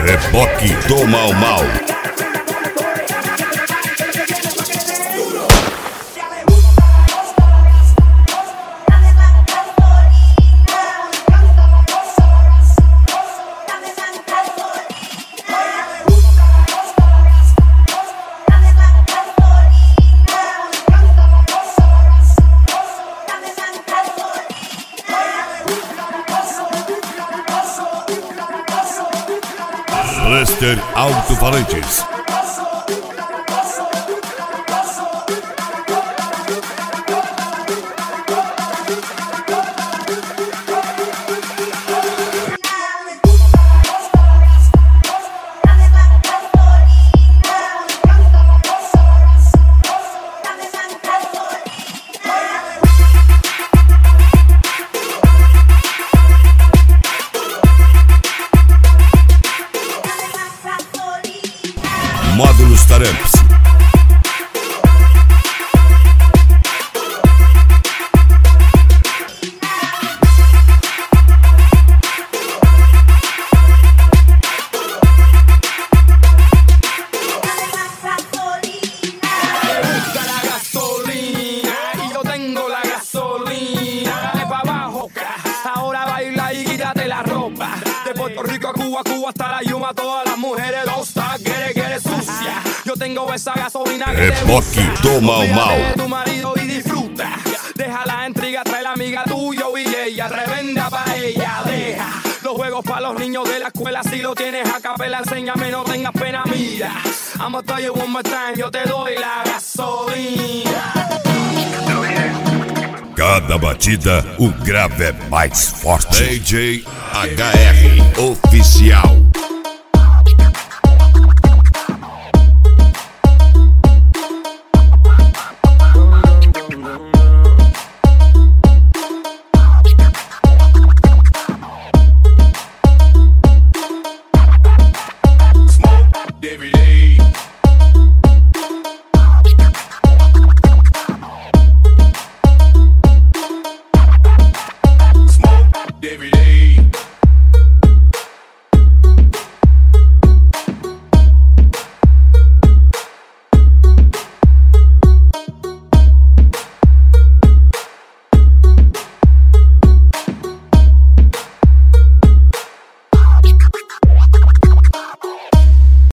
Reboque do Mau Mau. Blaster Alto-Falantes. Módulos Taramps. Ahora baila y quítate la ropa. De Puerto Rico a Cuba, Cuba hasta la Yuma, todas las mujeres don't stop, quiere sucia. Yo tengo esa gasolina que Reboque do Mau Mau. tu marido y disfruta. Deja la intriga, trae la amiga tuya y ella, tremenda pa' ella. Deja los juegos para los niños de la escuela. Si lo tienes a capela, enséñame, no tengas pena, mira. I'ma tell you one more time, yo te doy la gasolina. Cada batida, o grave é mais forte. DJ HR Oficial.